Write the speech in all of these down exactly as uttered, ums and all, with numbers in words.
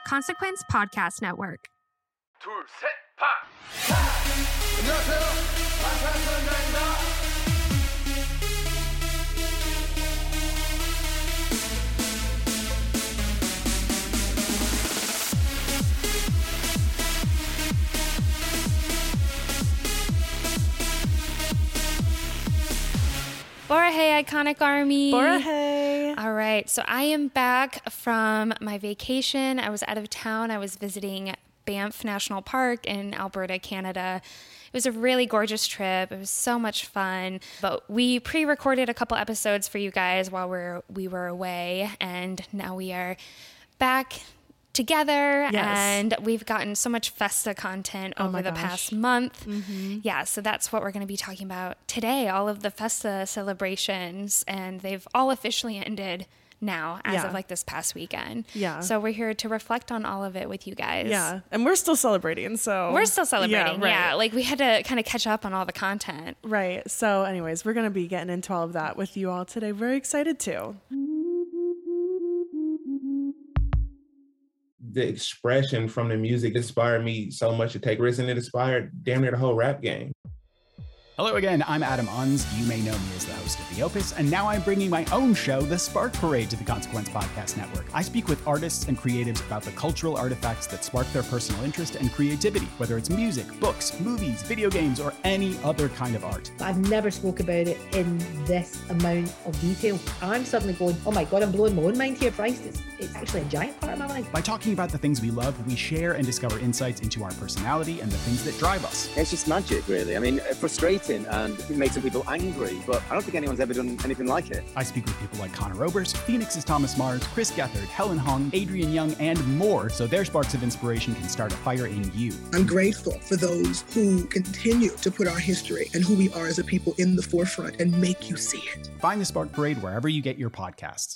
Consequence Podcast Network. 둘, 셋, 파! 안녕하세요. 방탄소년단입니다. Borahei, Iconic Army. Borahei. All right, so I am back from my vacation. I was out of town. I was visiting Banff National Park in Alberta, Canada. It was a really gorgeous trip. It was so much fun. But we pre-recorded a couple episodes for you guys while we're, we were away, and now we are back together, yes. And we've gotten so much Festa content oh over the gosh. past month. Mm-hmm. Yeah, so that's what we're going to be talking about today, all of the Festa celebrations, and they've all officially ended now as yeah. of like this past weekend. Yeah. So we're here to reflect on all of it with you guys. Yeah, and we're still celebrating, so. We're still celebrating, yeah. Right. yeah. Like we had to kind of catch up on all the content. Right, so anyways, we're going to be getting into all of that with you all today. Very excited to. The expression from the music inspired me so much to take risks, and it inspired damn near the whole rap game. Hello again, I'm Adam Unz. You may know me as the host of The Opus, and now I'm bringing my own show, The Spark Parade, to the Consequence Podcast Network. I speak with artists and creatives about the cultural artifacts that spark their personal interest and creativity, whether it's music, books, movies, video games, or any other kind of art. I've never spoke about it in this amount of detail. I'm suddenly going, oh my God, I'm blowing my own mind here. Christ, it's, it's actually a giant part of my mind. By talking about the things we love, we share and discover insights into our personality and the things that drive us. It's just magic, really. I mean, frustrating, and it makes some people angry, but I don't think anyone's ever done anything like it. I speak with people like Connor Oberst, Phoenix's Thomas Mars, Chris Gethard, Helen Hong, Adrian Young, and more, so their sparks of inspiration can start a fire in you. I'm grateful for those who continue to put our history and who we are as a people in the forefront and make you see it. Find The Spark Parade wherever you get your podcasts.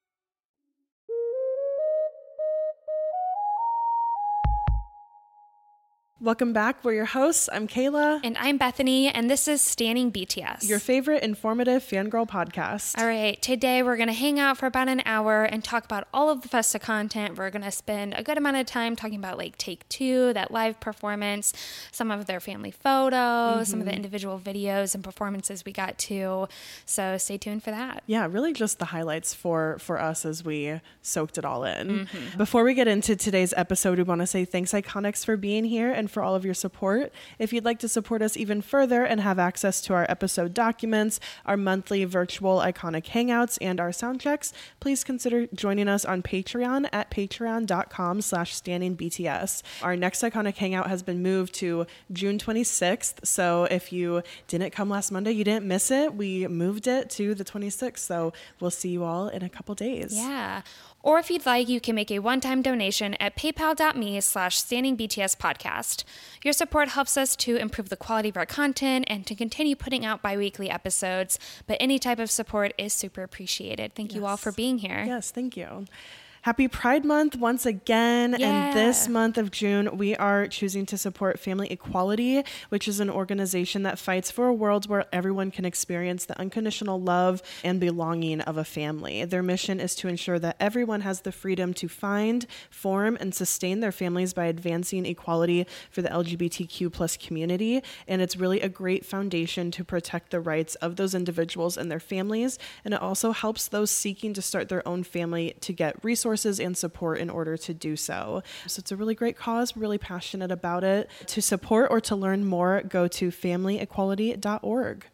Welcome back. We're your hosts. I'm Kayla. And I'm Bethany, and this is Standing B T S. Your favorite informative fangirl podcast. All right, today we're going to hang out for about an hour and talk about all of the Festa content. We're going to spend a good amount of time talking about like Take Two, that live performance, some of their family photos, mm-hmm. some of the individual videos and performances we got to. So stay tuned for that. Yeah, really just the highlights for, for us as we soaked it all in. Mm-hmm. Before we get into today's episode, we want to say thanks Iconics for being here and for all of your support. If you'd like to support us even further and have access to our episode documents, our monthly virtual Iconic Hangouts, and our sound checks, please consider joining us on Patreon at patreon.com slash standingbts. Our next Iconic Hangout has been moved to June twenty-sixth, so if you didn't come last Monday, you didn't miss it. We moved it to the twenty-sixth, so we'll see you all in a couple days. Yeah. Or if you'd like, you can make a one-time donation at paypal.me slash standingbtspodcast. Your support helps us to improve the quality of our content and to continue putting out bi-weekly episodes, but any type of support is super appreciated. Thank yes. you all for being here. Yes, thank you. Happy Pride Month once again. Yeah. And this month of June, we are choosing to support Family Equality, which is an organization that fights for a world where everyone can experience the unconditional love and belonging of a family. Their mission is to ensure that everyone has the freedom to find, form, and sustain their families by advancing equality for the L G B T Q plus community. And it's really a great foundation to protect the rights of those individuals and their families. And it also helps those seeking to start their own family to get resources and support in order to do so. So it's a really great cause. We're really passionate about it. To support or to learn more, go to family equality dot org.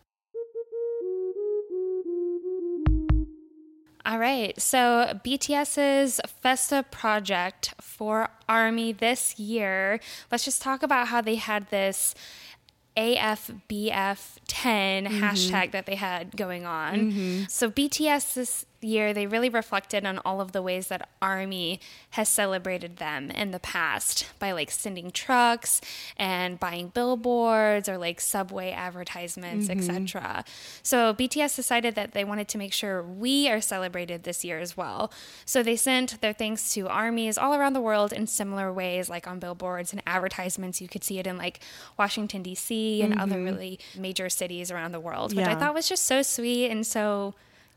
All right, so BTS's Festa project for ARMY this year, let's just talk about how they had this A F B F ten mm-hmm. hashtag that they had going on. Mm-hmm. So B T S this year, they really reflected on all of the ways that ARMY has celebrated them in the past by like sending trucks and buying billboards or like subway advertisements, mm-hmm. et cetera. So B T S decided that they wanted to make sure we are celebrated this year as well. So they sent their thanks to ARMYs all around the world in similar ways, like on billboards and advertisements. You could see it in like Washington, D C and mm-hmm. other really major cities around the world, which yeah. I thought was just so sweet and so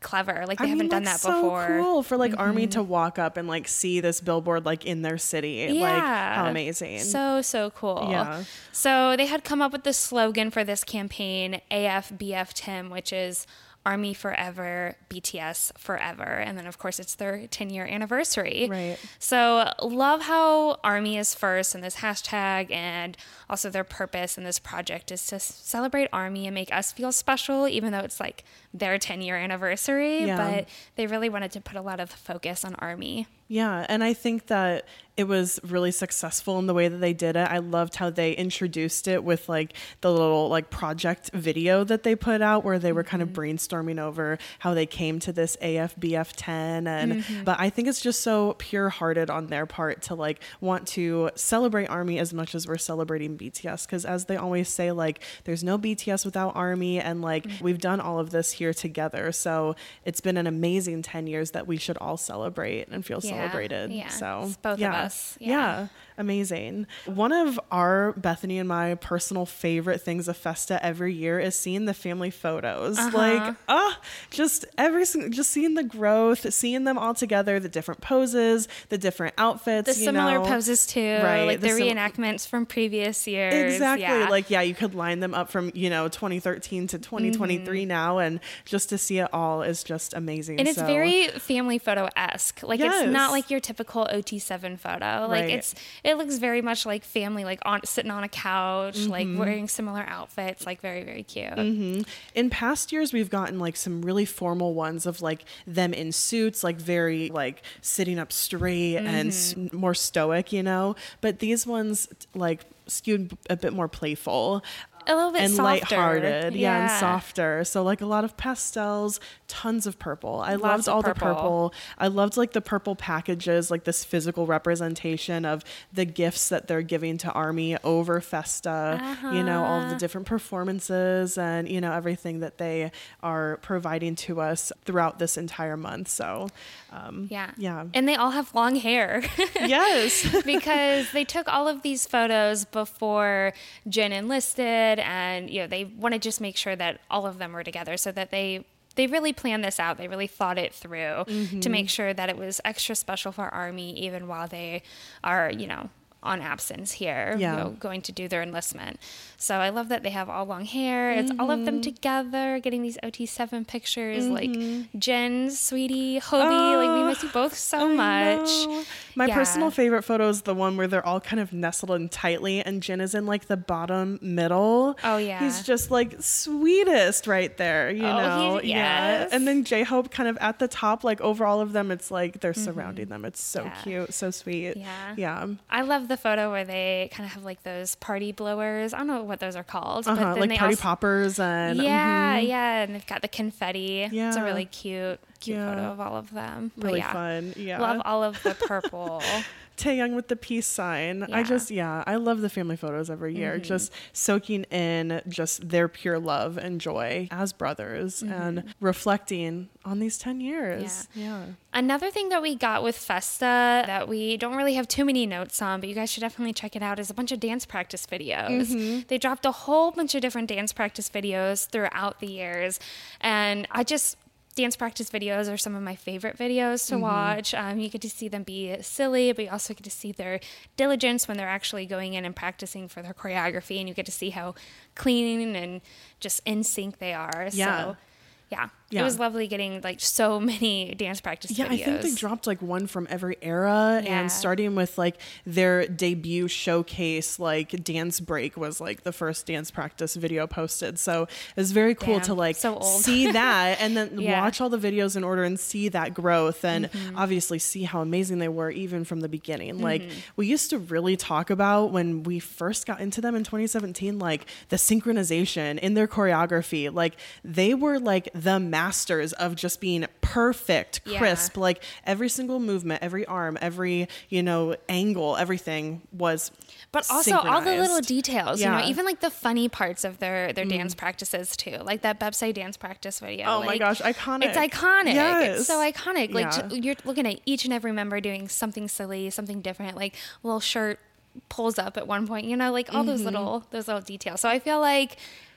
clever. Like they I haven't mean, done that that's so before. cool for like Mm-hmm. Army to walk up and like see this billboard like in their city. Like Yeah. how amazing. So, so cool. Yeah. So they had come up with the slogan for this campaign, A F B F T I M, which is Army Forever, B T S Forever. And then, of course, it's their ten-year anniversary. Right. So love how Army is first in this hashtag, and also their purpose in this project is to celebrate Army and make us feel special, even though it's like their ten-year anniversary. Yeah. But they really wanted to put a lot of focus on Army. Yeah, and I think that it was really successful in the way that they did it. I loved how they introduced it with like the little like project video that they put out where they were kind of brainstorming over how they came to this A F B F ten. And Mm-hmm. but I think it's just so pure-hearted on their part to like want to celebrate Army as much as we're celebrating B T S, because as they always say, like there's no B T S without Army, and like Mm-hmm. we've done all of this here together. So it's been an amazing ten years that we should all celebrate and feel Yeah, celebrated. yeah, So it's both of yeah. us. Yeah. Yeah. Amazing. One of our, Bethany and my personal favorite things of Festa every year is seeing the family photos. Uh-huh. Like, ah, just every, sing- just seeing the growth, seeing them all together, the different poses, the different outfits. The you similar know. poses too, Right, like the, the sim- reenactments from previous years. Exactly. Yeah. Like, yeah, you could line them up from, you know, twenty thirteen to twenty twenty-three now. And just to see it all is just amazing. and it's So- very family photo-esque. Like it's Yes. not like your typical O T seven photo. Like Right. it's it looks very much like family, like on sitting on a couch, like Mm-hmm. wearing similar outfits, like very, very cute. In past years, we've gotten like some really formal ones of like them in suits, like very like sitting up straight and s- more stoic, you know. But these ones like skewed a bit more playful. A little bit and softer. lighthearted, yeah. and Yeah. softer. So like a lot of pastels, tons of purple. I Lots loved of all the purple. purple. I loved like the purple packages, like this physical representation of the gifts that they're giving to Army over Festa. You know, all of the different performances and you know everything that they are providing to us throughout this entire month. So um, Yeah. yeah, And they all have long hair. yes, because they took all of these photos before Jen enlisted, and you know they want to just make sure that all of them were together, so that they they really planned this out. They really thought it through to make sure that it was extra special for Army, even while they are, you know, on absence here, Yeah. you know, going to do their enlistment. So I love that they have all long hair. It's all of them together, getting these O T seven pictures, like Jen, Sweetie, Hobie. like we miss you both so I much. know. My Yeah. personal favorite photo is the one where they're all kind of nestled in tightly and Jin is in like the bottom middle. Oh, yeah. He's just like sweetest right there, you Oh, know? he- Yeah. yes. And then J-Hope kind of at the top, like over all of them, it's like they're surrounding them. It's so Yeah. cute, so sweet. Yeah. Yeah. I love the photo where they kind of have like those party blowers. I don't know what those are called. Uh-huh. But then Like they party also, poppers and Yeah, mhm. yeah. And they've got the confetti. It's Yeah. a really cute, cute Yeah. photo of all of them. But really yeah, fun. Yeah. Love all of the purple. Taeyang with the peace sign. I Yeah. Mm-hmm. just, yeah, I love the family photos every year. Just soaking in just their pure love and joy as brothers and reflecting on these ten years. Yeah. Yeah. Another thing that we got with Festa that we don't really have too many notes on, but you guys should definitely check it out, is a bunch of dance practice videos. They dropped a whole bunch of different dance practice videos throughout the years. And I just, dance practice videos are some of my favorite videos to watch. Um, you get to see them be silly, but you also get to see their diligence when they're actually going in and practicing for their choreography. And you get to see how clean and just in sync they are. Yeah. So, yeah. Yeah. It was lovely getting like so many dance practice Yeah, videos. I think they dropped like one from every era, Yeah. and starting with like their debut showcase, like Dance Break was like the first dance practice video posted. So it was very cool Damn, to like so old. see that and then Yeah. watch all the videos in order and see that growth and Mm-hmm. obviously see how amazing they were even from the beginning. Like Mm-hmm. we used to really talk about when we first got into them in twenty seventeen, like the synchronization in their choreography. Like they were like the masters of just being perfect, Yeah. crisp. Like every single movement, every arm, every, you know, angle, everything was But also all the little synchronized. details, you Yeah. know, even like the funny parts of their their dance practices too, like that Bebsai dance practice video. Oh my like, gosh, iconic. It's iconic. Yes. It's so iconic. Like Yeah. j- you're looking at each and every member doing something silly, something different, like little shirt pulls up at one point, you know, like all those little those little details. So I feel like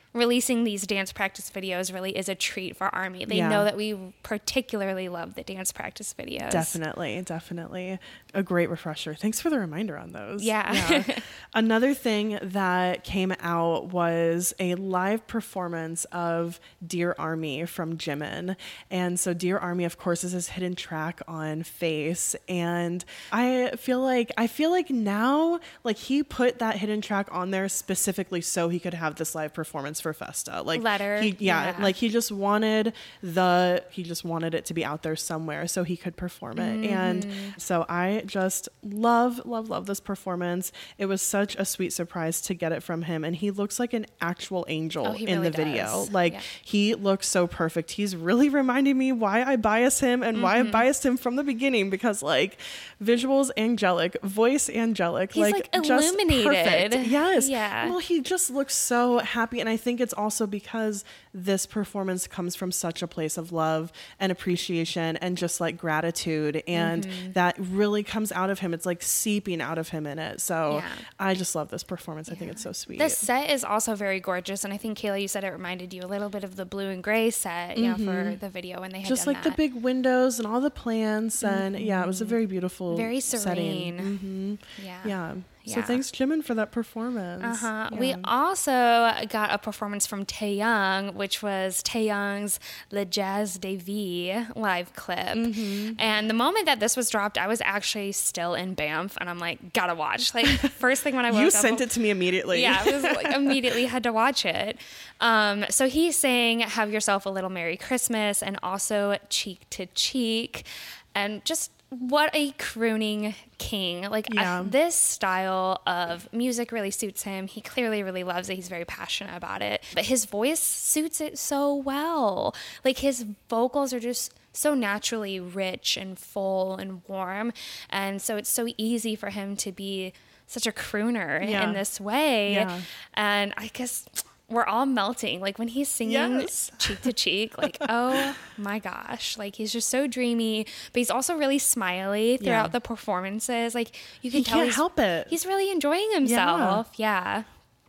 releasing these dance practice videos really is a treat for Army. They Yeah. know that we particularly love the dance practice videos. Definitely, definitely. A great refresher. Thanks for the reminder on those. Yeah. yeah. Another thing that came out was a live performance of Dear Army from Jimin. And so Dear Army, of course, is his hidden track on Face. And I feel like, I feel like now, like he put that hidden track on there specifically so he could have this live performance for Festa. Like Letter, he, yeah, yeah. like he just wanted the, he just wanted it to be out there somewhere so he could perform it. Mm-hmm. And so I just love, love, love this performance. It was such a sweet surprise to get it from him. And he looks like an actual angel Oh, he in really the video. does. Like Yeah. he looks so perfect. He's really reminding me why I bias him and why I Mm-hmm. biased him from the beginning, because like visuals angelic, voice angelic, He's, like, like, just illuminated. perfect. Yes. Yeah. Well, he just looks so happy. And I think it's also because this performance comes from such a place of love and appreciation and just like gratitude. And Mm-hmm. that really comes out of him. It's like seeping out of him in it. So Yeah. I just love this performance. I think it's so sweet. The set is also very gorgeous, and I think Kayla, you said it reminded you a little bit of the blue and gray set, you know, for the video when they had just done like that. the big windows and all the plants. And yeah, it was a very beautiful, Very setting. serene. Mhm. Yeah. Yeah. So Yeah. thanks, Jimin, for that performance. Uh-huh. Yeah. We also got a performance from Taeyang, which was Taeyang's Le Jazz de Vie live clip. Mm-hmm. And the moment that this was dropped, I was actually still in Banff, and I'm like, gotta watch. Like, first thing when I woke You up. sent it to me immediately. Yeah, I was like, immediately had to watch it. Um, so he sang Have Yourself a Little Merry Christmas and also Cheek to Cheek. And just what a crooning king. Like Yeah. I, this style of music really suits him. He clearly really loves it. He's very passionate about it. But his voice suits it so well. Like his vocals are just so naturally rich and full and warm. And so it's so easy for him to be such a crooner Yeah. in this way. Yeah. And I guess we're all melting. Like when he's singing Yes. cheek to cheek, like, oh my gosh. Like he's just so dreamy, but he's also really smiley throughout Yeah. the performances. Like you can He tell can't he's, help it. he's really enjoying himself. Yeah.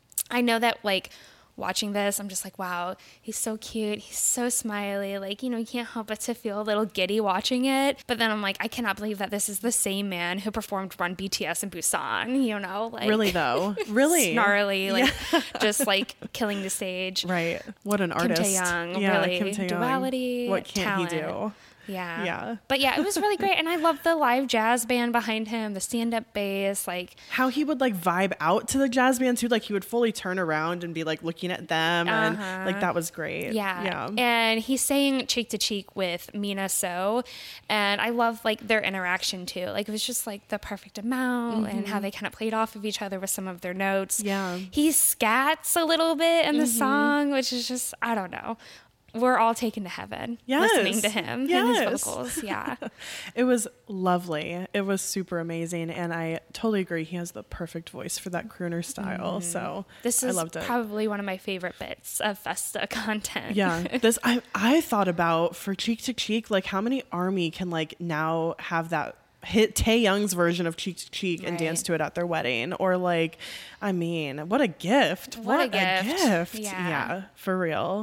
I know that like watching this, I'm just like, wow, he's so cute. He's so smiley. Like, you know, you can't help but to feel a little giddy watching it. But then I'm like, I cannot believe that this is the same man who performed Run B T S in Busan, you know? Like Really though. Really. snarly, like just like killing the stage. Right. What an Kim artist. Taeyang, yeah, really. Kim Taeyang. Duality, What can't talent. he do? Yeah. Yeah. But yeah, it was really great. And I love the live jazz band behind him, the stand-up bass, like How he would like vibe out to the jazz band too. Like he would fully turn around and be like looking at them. And like that was great. Yeah. Yeah. And he's saying cheek to cheek with Mina So. And I love like their interaction too. Like it was just like the perfect amount and how they kind of played off of each other with some of their notes. Yeah. He scats a little bit in the song, which is just, I don't know. We're all taken to heaven Yes. listening to him and Yes. his vocals. Yeah. It was lovely. It was super amazing. And I totally agree. He has the perfect voice for that crooner style. So This I is loved it. probably one of my favorite bits of Festa content. Yeah, this I I thought about for Cheek to Cheek, like how many Army can like now have that hit Taeyang's version of Cheek to Cheek and Right. dance to it at their wedding, or like, I mean, what a gift! What a gift. gift! Yeah. Yeah, for real.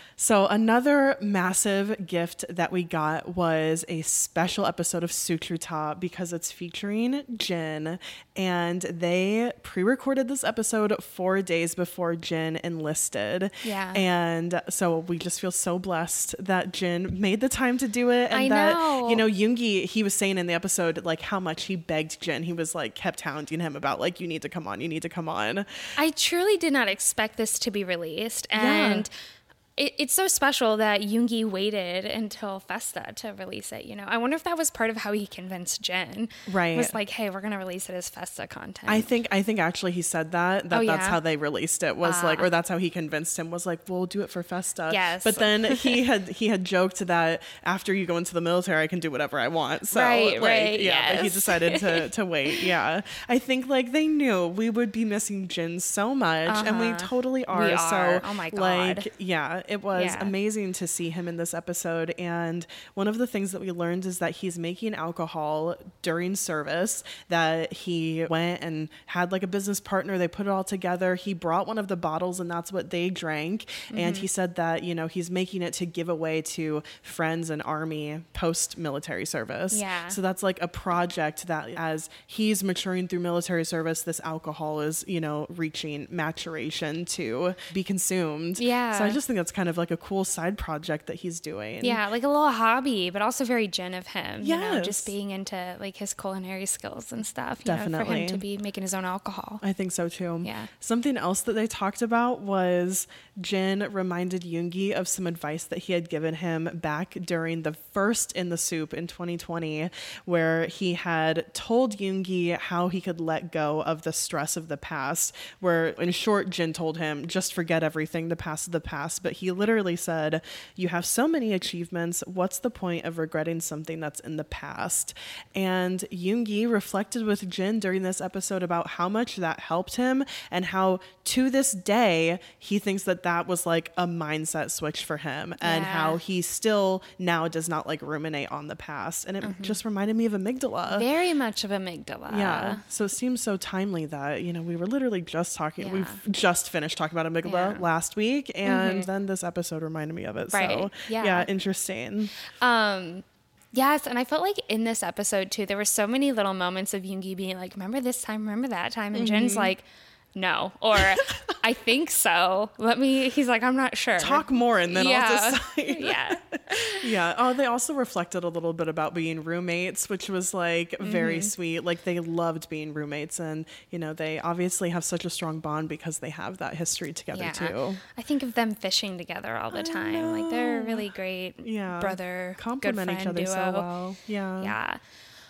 So another massive gift that we got was a special episode of Sutrita because it's featuring Jin, and they pre-recorded this episode four days before Jin enlisted. Yeah. And so we just feel so blessed that Jin made the time to do it, and I that know. you know Yoongi, he was saying in the episode like how much he begged Jin. He was like kept hounding him about like, you need to come on, you need to come on. I truly did not expect this to be released. And it, it's so special that Yoongi waited until Festa to release it. You know, I wonder if that was part of how he convinced Jin. Right. Was like, hey, we're going to release it as Festa content. I think I think actually he said that that Oh, that's yeah? how they released it was like, Ah. or that's how he convinced him was like, we'll do it for Festa. Yes. But then he had he had joked that after you go into the military, I can do whatever I want. So Right, like, right, yeah, but he yes. decided to to wait. Yeah, I think like they knew we would be missing Jin so much, and we Uh-huh. totally are. We are. So Oh my God. like yeah, it was Yeah. amazing to see him in this episode. And one of the things that we learned is that he's making alcohol during service, that he went and had like a business partner. They put it all together. He brought one of the bottles and that's what they drank. Mm-hmm. And he said that, you know, he's making it to give away to friends and Army post-military service. Yeah. So that's like a project that as he's maturing through military service, this alcohol is, you know, reaching maturation to be consumed. Yeah. So I just think that's kind of like a cool side project that he's doing. Yeah, like a little hobby, but also very Jen of him. You know, Yes. just being into like his culinary skills and stuff. You know, for Definitely. him to be making his own alcohol. I think so too. Yeah. Something else that they talked about was Jin reminded Yoongi of some advice that he had given him back during the first In the Soup in twenty twenty, where he had told Yoongi how he could let go of the stress of the past, where in short, Jin told him, just forget everything, the past is the past. But he literally said, you have so many achievements. What's the point of regretting something that's in the past? And Yoongi reflected with Jin during this episode about how much that helped him and how to this day, he thinks that that was like a mindset switch for him and Yeah. how he still now does not like ruminate on the past. And it Mm-hmm. just reminded me of amygdala. Very much of amygdala. Yeah. So it seems so timely that, you know, we were literally just talking, Yeah. we've just finished talking about amygdala Yeah. last week. And then this episode reminded me of it. Right. So Yeah. yeah, interesting. Um, yes, and I felt like in this episode too, there were so many little moments of Yoongi being like, "Remember this time? Remember that time?" And Jin's Mm-hmm. like, "No," or "I think so. Let me." He's like, "I'm not sure." Talk more and then I'll yeah. decide. yeah. Yeah. Oh, they also reflected a little bit about being roommates, which was like very Mm-hmm. sweet. Like they loved being roommates, and you know they obviously have such a strong bond because they have that history together Yeah. too. I think of them fishing together all the time. Like they're a really great Yeah. brother, Complement good each friend other duo. so well. Yeah. Yeah.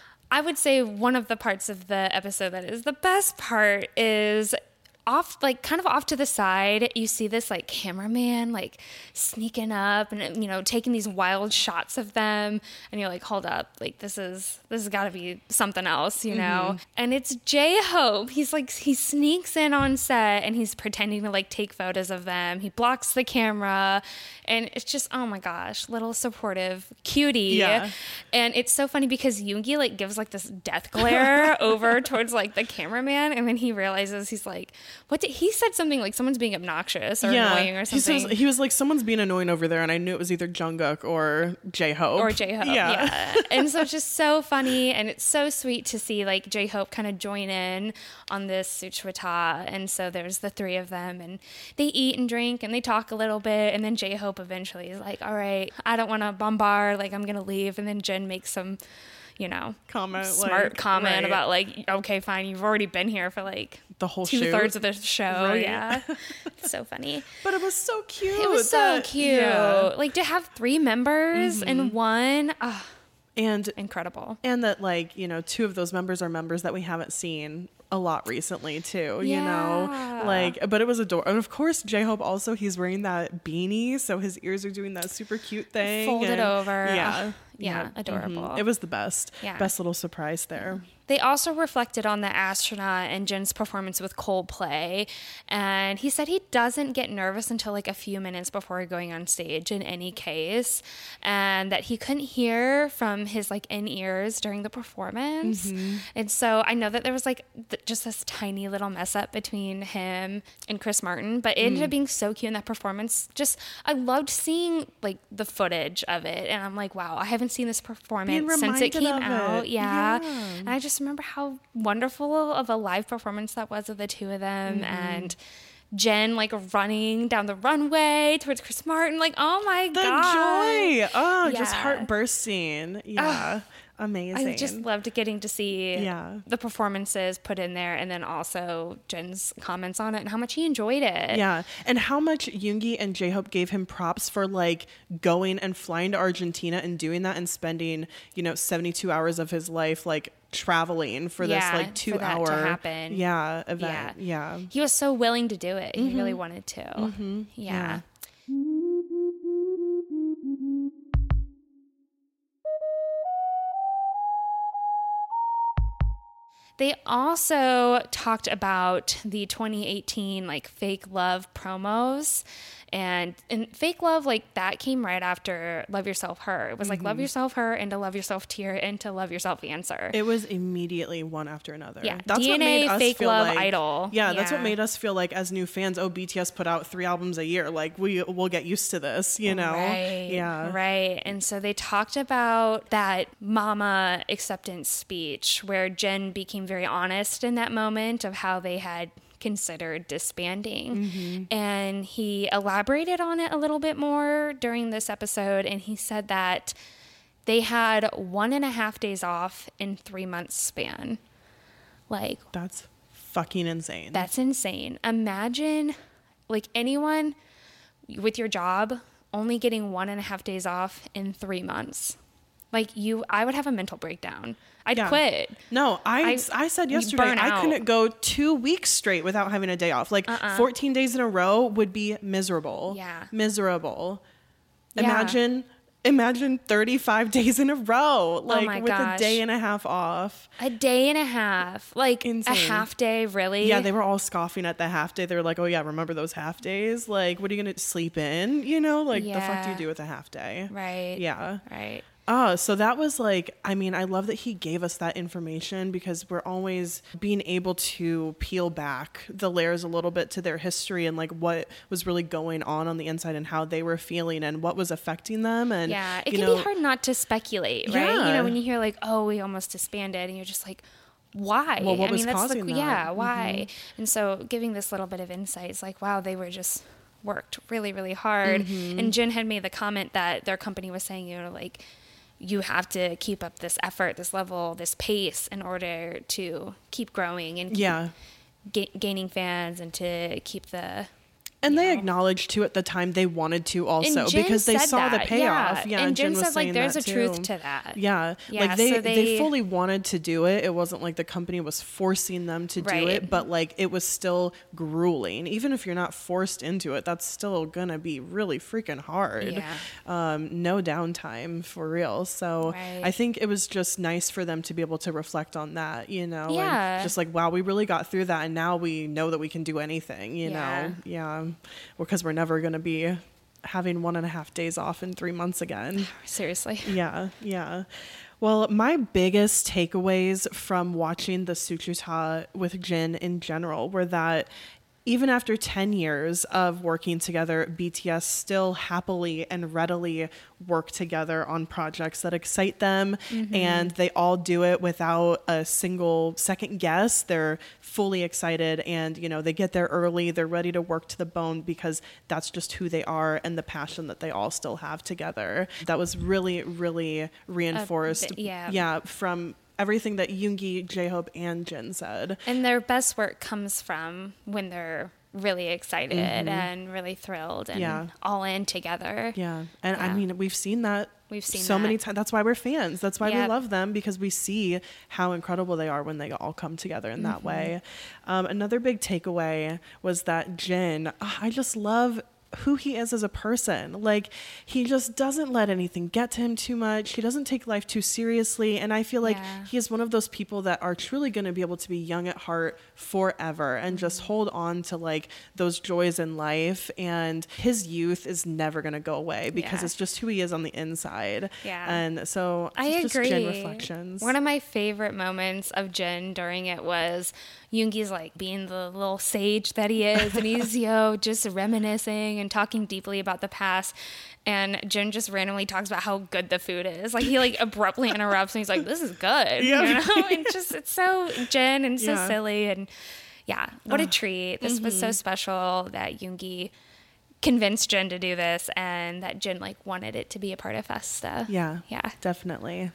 I would say one of the parts of the episode that is the best part is off, like kind of off to the side, you see this like cameraman like sneaking up and, you know, taking these wild shots of them. And you're like, hold up, like this is, this has got to be something else, you know? Mm-hmm. And it's J-Hope. He's like, he sneaks in on set and he's pretending to like take photos of them. He blocks the camera and it's just, oh my gosh, little supportive cutie. Yeah. And it's so funny because Yoongi like gives like this death glare over towards like the cameraman, and then he realizes he's like, what did he said something like someone's being obnoxious or annoying or He, something. says, he was like, someone's being annoying over there, and I knew it was either Jungkook or J-Hope. Or J-Hope, Yeah. yeah. And so it's just so funny, and it's so sweet to see like J-Hope kind of join in on this Suchwata. And so there's the three of them, and they eat and drink, and they talk a little bit, and then J-Hope eventually is like, all right, I don't want to bombard, like I'm going to leave. And then Jen makes some, you know, Comment, smart like, comment right. about like, okay, fine, you've already been here for like The whole two shoot. thirds of the show. Right. Yeah. It's so funny. But it was so cute. It was so that- cute. yeah. Like to have three members in one. Oh, And incredible. and that like, you know, two of those members are members that we haven't seen a lot recently too, you know, Yeah. like, but it was adorable. And of course, J-Hope also, he's wearing that beanie, so his ears are doing that super cute thing. Folded and- over. Yeah. Ugh, yeah, adorable. mhm. It was the best. Yeah. Best little surprise there. They also reflected on the astronaut and Jin's performance with Coldplay. And he said he doesn't get nervous until like a few minutes before going on stage in any case. And that he couldn't hear from his like in ears during the performance. And so I know that there was like th- just this tiny little mess up between him and Chris Martin, but it ended up being so cute in that performance. Just, I loved seeing like the footage of it. And I'm like, wow, I haven't seen this performance since it reminded came of out. it. Yeah. Yeah. And I just remember how wonderful of a live performance that was of the two of them. And Jen like running down the runway towards Chris Martin. Like, oh my The God. joy. Oh, just Yeah. heart bursting. Yeah. Amazing. I just loved getting to see Yeah. the performances put in there, and then also Jen's comments on it and how much he enjoyed it. Yeah. And how much Yoongi and J-Hope gave him props for like going and flying to Argentina and doing that and spending, you know, seventy-two hours of his life like traveling for Yeah, this like for two that to hour happen. yeah event. Yeah. He was so willing to do it. He really wanted to. Mm-hmm. Yeah. They also talked about the twenty eighteen like fake love promos. And, and fake love, like that came right after Love Yourself Her. It was like Love Yourself Her into Love Yourself Tear into Love Yourself Answer. It was immediately one after another. Yeah, that's D N A, what made us fake feel love, like, idol. Yeah, that's what Yeah. made us feel like as new fans. Oh, B T S put out three albums a year. Like we we'll get used to this, you know? Right. Yeah. Right. And so they talked about that mama acceptance speech where Jin became very honest in that moment of how they had considered disbanding. Mm-hmm. And he elaborated on it a little bit more during this episode. And he said that they had one and a half days off in three months span. Like, that's fucking insane. That's insane. Imagine like anyone with your job only getting one and a half days off in three months. Like you, I would have a mental breakdown. I'd Yeah. quit. No, I, I I said you yesterday burn I out. couldn't go two weeks straight without having a day off. Like Uh-uh. fourteen days in a row would be miserable. Yeah. Miserable. Yeah. Imagine imagine thirty-five days in a row. Like my with gosh. a day and a half off. A day and a half. Like Insane. a half day, really? Yeah, they were all scoffing at the half day. They were like, "Oh yeah, remember those half days? Like, what are you gonna sleep in? You know, like the fuck do you Yeah. do with a half day?" Right. Yeah. Right. Oh, so that was like, I mean, I love that he gave us that information because we're always being able to peel back the layers a little bit to their history and like what was really going on on the inside and how they were feeling and what was affecting them. And Yeah, it you can know, be hard not to speculate, right? You Yeah. know, when you hear like, "Oh, we almost disbanded," and you're just like, "Why?" Well, what I was mean, that's causing the, that? yeah, why? And so, giving this little bit of insight is like, wow, they were just worked really, really hard. Mm-hmm. And Jin had made the comment that their company was saying, you know, like, you have to keep up this effort, this level, this pace in order to keep growing and keep Yeah. ga- gaining fans and to keep the And you they know. acknowledged to at the time they wanted to also And Jin because they said saw the that, payoff. yeah. Yeah, And Jin was said, like, saying there's that a truth too. to that. Yeah, Yeah, like they, so they they- fully wanted to do it. It wasn't like the company was forcing them to do Right. it, but like it was still grueling. Even if you're not forced into it, that's still gonna be really freaking hard. Yeah. Um, no downtime for real. So Right. I think it was just nice for them to be able to reflect on that, you know, Yeah. and just like, wow, we really got through that, and now we know that we can do anything, you Yeah. know, yeah, because we're never gonna be having one and a half days off in three months again. Seriously. Yeah, yeah. Well, my biggest takeaways from watching the Suchuta with Jin in general were that even after ten years of working together, B T S still happily and readily work together on projects that excite them. Mm-hmm. And they all do it without a single second guess. They're fully excited and, you know, they get there early. They're ready to work to the bone because that's just who they are and the passion that they all still have together. That was really, really reinforced. th- yeah. Yeah, from everything that Yoongi, J-Hope, and Jin said. And their best work comes from when they're really excited and really thrilled and Yeah. all in together. Yeah. And I Yeah. mean, we've seen that We've seen so that. many times. That's why we're fans. That's why we Yep. love them, because we see how incredible they are when they all come together in that Mm-hmm. way. Um, another big takeaway was that Jin, ah, I just love who he is as a person. Like, he just doesn't let anything get to him too much. He doesn't take life too seriously. And I feel like Yeah. he is one of those people that are truly going to be able to be young at heart forever and just Mm-hmm. hold on to like those joys in life. And his youth is never going to go away because Yeah. it's just who he is on the inside. Yeah. And so I it's agree. just Jin reflections. One of my favorite moments of Jin during it was Yoongi's like being the little sage that he is, and he's, you know, just reminiscing and talking deeply about the past. And Jin just randomly talks about how good the food is. Like he like abruptly interrupts and he's like, "This is good." Yeah. You know? And just it's so Jin and so Yeah. silly, and yeah, what a treat. This was so special that Yoongi convinced Jin to do this and that Jin like wanted it to be a part of Festa. Yeah. Yeah. Definitely.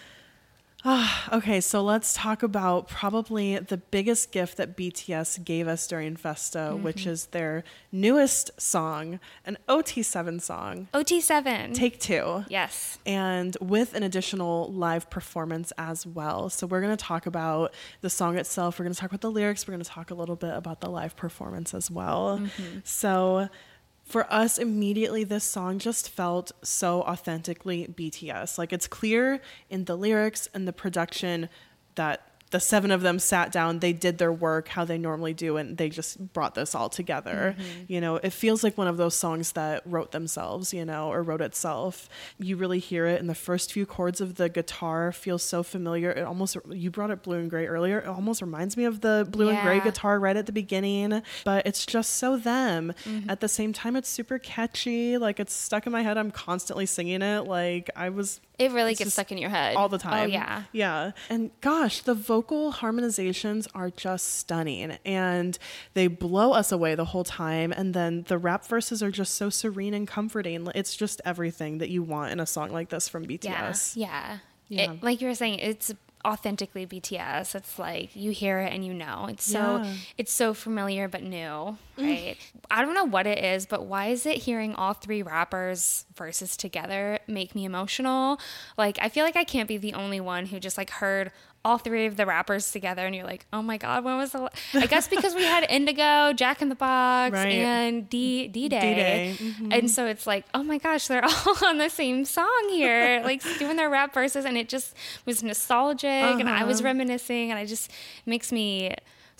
Ah, okay, so let's talk about probably the biggest gift that B T S gave us during Festa, which is their newest song, an O T seven song, O T seven. Take Two. Yes. And with an additional live performance as well. So we're going to talk about the song itself. We're going to talk about the lyrics. We're going to talk a little bit about the live performance as well. So for us, immediately, this song just felt so authentically B T S. Like, it's clear in the lyrics and the production that the seven of them sat down, they did their work how they normally do, and they just brought this all together. Mm-hmm. You know, it feels like one of those songs that wrote themselves, you know, or wrote itself. You really hear it in the first few chords of the guitar, feels so familiar. It almost, you brought up Blue and Gray earlier, it almost reminds me of the Blue yeah. and Gray guitar right at the beginning, but it's just so them. Mm-hmm. At the same time, it's super catchy, like it's stuck in my head. I'm constantly singing it. Like I was It really gets stuck in your head. All the time. Oh, yeah. Yeah. And gosh, the vocal harmonizations are just stunning. And they blow us away the whole time. And then the rap verses are just so serene and comforting. It's just everything that you want in a song like this from B T S. Yeah. Yeah. It, like you were saying, it's authentically B T S. It's like you hear it and you know. It's so yeah. it's so familiar but new, right? Mm. I don't know what it is, but why is it hearing all three rappers' verses together make me emotional? Like I feel like I can't be the only one who just like heard all three of the rappers together and you're like, oh my God, when was the la-? I guess because we had Indigo, Jack in the Box, right. and D D-Day. D-Day. Mm-hmm. And so it's like, oh my gosh, they're all on the same song here, like doing their rap verses, and it just was nostalgic uh-huh. and I was reminiscing, and I just makes me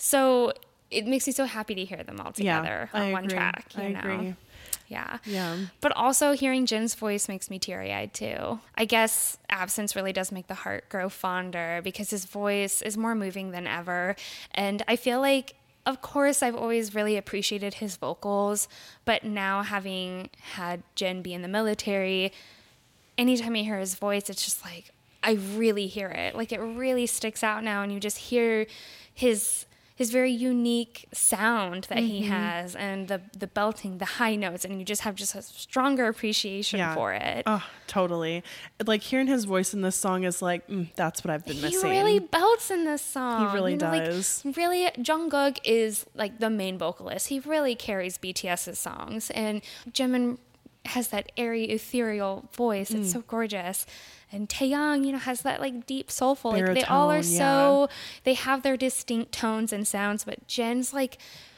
so it makes me so happy to hear them all together yeah, on I one agree. track. You I know? agree. Yeah. Yeah. But also hearing Jin's voice makes me teary-eyed too. I guess absence really does make the heart grow fonder because his voice is more moving than ever. And I feel like, of course, I've always really appreciated his vocals, but now having had Jin be in the military, anytime I hear his voice, it's just like, I really hear it. Like it really sticks out now, and you just hear his... his very unique sound that mm-hmm. he has, and the the belting, the high notes, and you just have just a stronger appreciation yeah. for it. Oh, totally. Like hearing his voice in this song is like, mm, that's what I've been missing. He really belts in this song. He really you know, does. Like, really, Jungkook is like the main vocalist. He really carries BTS's songs, and Jimin has that airy, ethereal voice. It's mm. so gorgeous. And Taeyang, you know, has that like deep soulful, like Baritone, they all are yeah. so, they have their distinct tones and sounds, but Jin's like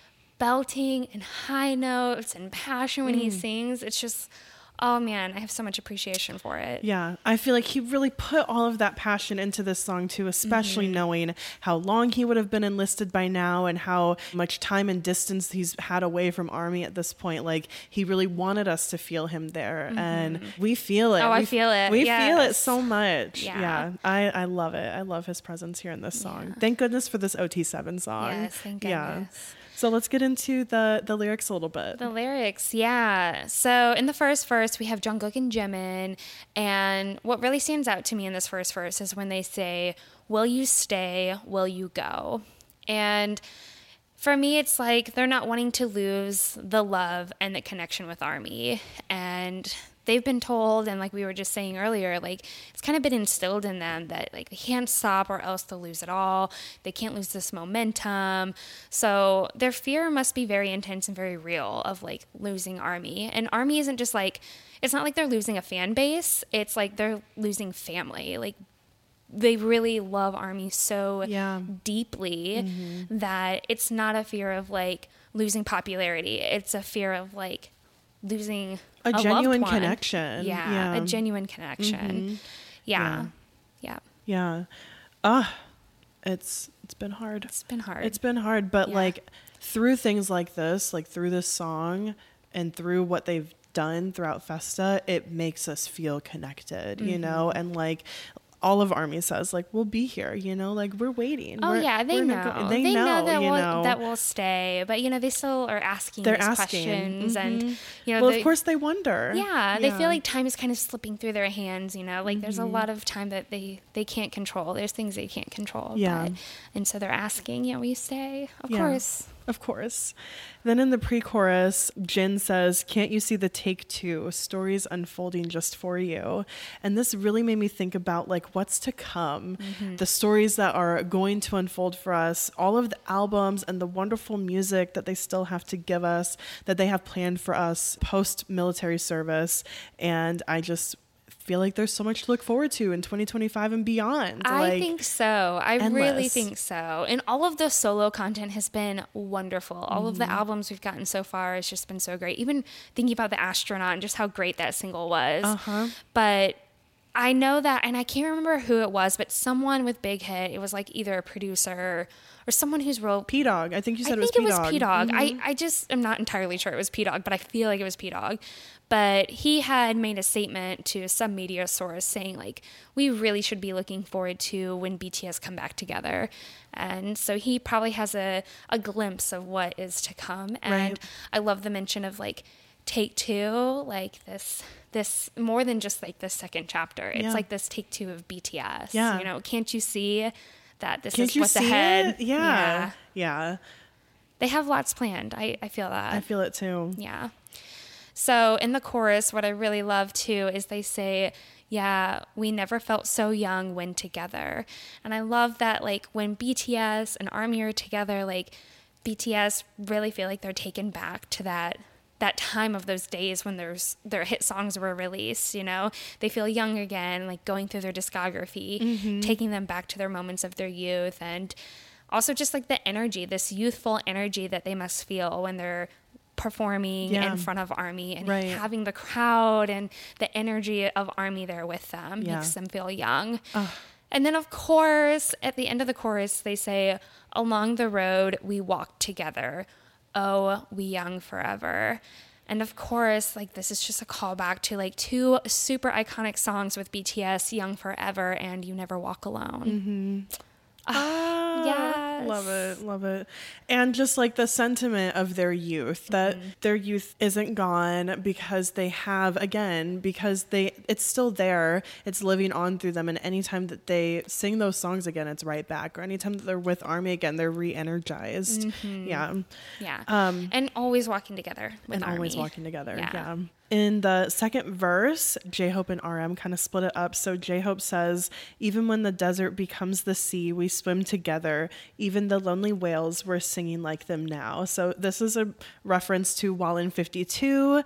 belting and high notes and passion when mm. he sings. It's just, oh man, I have so much appreciation for it. Yeah, I feel like he really put all of that passion into this song too, especially mm-hmm. knowing how long he would have been enlisted by now and how much time and distance he's had away from Army at this point. Like he really wanted us to feel him there, mm-hmm. and we feel it. Oh, we, I feel it. We yes. feel it so much. Yeah, yeah I, I love it. I love his presence here in this song. Yeah. Thank goodness for this O T seven song. Yes, thank goodness. Yeah. So let's get into the, the lyrics a little bit. The lyrics, yeah. So in the first verse, we have Jungkook and Jimin. And what really stands out to me in this first verse is when they say, will you stay, will you go? And for me, it's like they're not wanting to lose the love and the connection with Army. And they've been told, and like we were just saying earlier, like it's kind of been instilled in them that like they can't stop or else they'll lose it all. They can't lose this momentum. So their fear must be very intense and very real of like losing Army. And Army isn't just like, it's not like they're losing a fan base. It's like they're losing family. Like they really love Army so yeah. deeply mm-hmm. that it's not a fear of like losing popularity. It's a fear of like losing a, a genuine connection. Yeah, yeah, a genuine connection. Mm-hmm. Yeah. Yeah. Yeah. Ah, uh, it's it's been hard. It's been hard. It's been hard, but yeah. like through things like this, like through this song and through what they've done throughout Festa, it makes us feel connected, mm-hmm. you know, and like all of Army says, like, we'll be here, you know, like we're waiting. Oh we're, yeah, they know. Go- they, they know, know that you we'll know. that we'll stay, but you know they still are asking They're these asking. questions, mm-hmm. and you know, well, they, of course they wonder. Yeah, yeah, they feel like time is kind of slipping through their hands. You know, like mm-hmm. there's a lot of time that they they can't control. There's things they can't control. Yeah, but, and so they're asking, yeah, will you stay? Of yeah. course. Of course. Then in the pre-chorus, Jin says, can't you see the take two? Stories unfolding just for you. And this really made me think about like what's to come, mm-hmm. the stories that are going to unfold for us, all of the albums and the wonderful music that they still have to give us, that they have planned for us post-military service. And I just feel like there's so much to look forward to in twenty twenty-five and beyond. I like, think so. I endless. really think so. And all of the solo content has been wonderful. All mm-hmm. of the albums we've gotten so far has just been so great. Even thinking about The Astronaut and just how great that single was. Uh-huh. But I know that, and I can't remember who it was, but someone with Big Hit, it was like either a producer or someone who's real. P-Dog. I think you said I it was think P-Dog. it was P-Dog. Mm-hmm. I, I just am not entirely sure it was P-Dog, but I feel like it was P-Dog. But he had made a statement to some media source saying, like, we really should be looking forward to when B T S come back together. And so he probably has a, a glimpse of what is to come. And Right. I love the mention of, like, take two, like this, this more than just like the second chapter. It's Yeah. like this take two of B T S. Yeah. You know, can't you see that this Can't is you what's see ahead? it? Yeah. yeah. Yeah. They have lots planned. I, I feel that. I feel it too. Yeah. So in the chorus, what I really love too is they say, yeah, we never felt so young when together. And I love that, like, when B T S and ARMY are together, like, B T S really feel like they're taken back to that that time of those days when there's their hit songs were released, you know? They feel young again, like going through their discography, Mm-hmm. taking them back to their moments of their youth, and also just like the energy, this youthful energy that they must feel when they're performing Yeah. in front of ARMY, and Right. having the crowd and the energy of ARMY there with them Yeah. makes them feel young. And then, of course, at the end of the chorus, they say, along the road we walked together. Oh, we young forever. And of course, like, this is just a callback to like two super iconic songs with B T S, Young Forever and You Never Walk Alone. Ah, yes. Love it. Love it. And just like the sentiment of their youth, that their youth isn't gone because they have, again, because they, it's still there. It's living on through them. And anytime that they sing those songs again, it's right back. Or anytime that they're with ARMY again, they're re-energized. Yeah. Yeah. Um, and always walking together with and always ARMY. walking together. Yeah. Yeah. In the second verse, J-Hope and R M kind of split it up. So J-Hope says, even when the desert becomes the sea, we swim together. Even the lonely whales, we're singing like them now. So this is a reference to Wallin fifty-two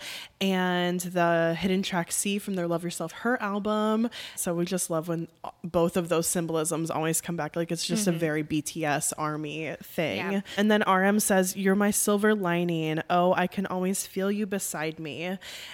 and the hidden track C from their Love Yourself Her album. So we just love when both of those symbolisms always come back. Like, it's just a very B T S ARMY thing. Yeah. And then R M says, you're my silver lining. Oh, I can always feel you beside me.